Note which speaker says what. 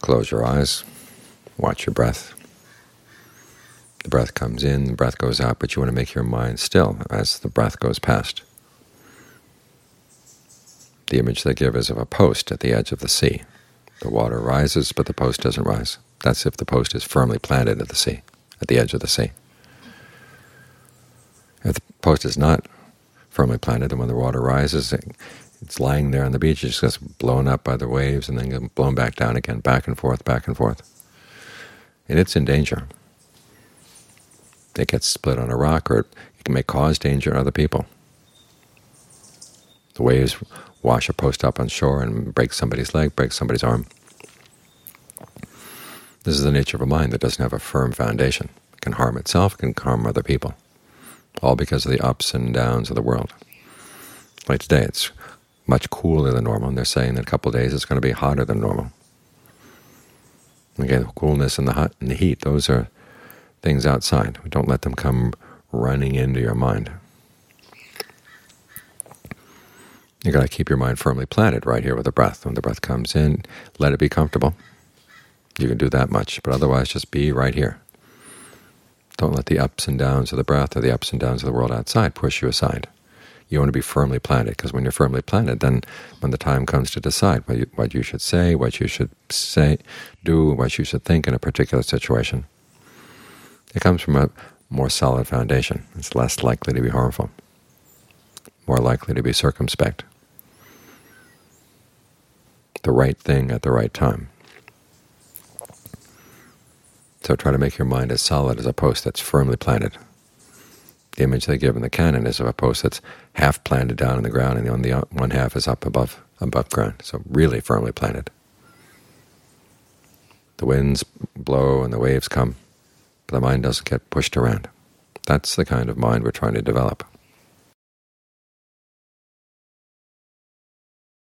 Speaker 1: Close your eyes, watch your breath. The breath comes in, the breath goes out, but you want to make your mind still as the breath goes past. The image they give is of a post at the edge of the sea. The water rises, but the post doesn't rise. That's if the post is firmly planted at the sea, at the edge of the sea. If the post is not firmly planted, and when the water rises, it's lying there on the beach, it just gets blown up by the waves and then gets blown back down again, back and forth, and it's in danger. It gets split on a rock, or it may cause danger to other people. The waves wash a post up on shore and break somebody's leg, break somebody's arm. This is the nature of a mind that doesn't have a firm foundation. It can harm itself, it can harm other people, all because of the ups and downs of the world. Like today, it's much cooler than normal, and they're saying that in a couple of days it's going to be hotter than normal. Again, the coolness and the heat, those are things outside. Don't let them come running into your mind. You've got to keep your mind firmly planted right here with the breath. When the breath comes in, let it be comfortable. You can do that much, but otherwise just be right here. Don't let the ups and downs of the breath or the ups and downs of the world outside push you aside. You want to be firmly planted, because when you're firmly planted, then when the time comes to decide what you should say, what you should do, what you should think in a particular situation, it comes from a more solid foundation. It's less likely to be harmful, more likely to be circumspect. The right thing at the right time. So try to make your mind as solid as a post that's firmly planted. The image they give in the canon is of a post that's half planted down in the ground, and the one half is up above ground, so really firmly planted. The winds blow and the waves come, but the mind doesn't get pushed around. That's the kind of mind we're trying to develop.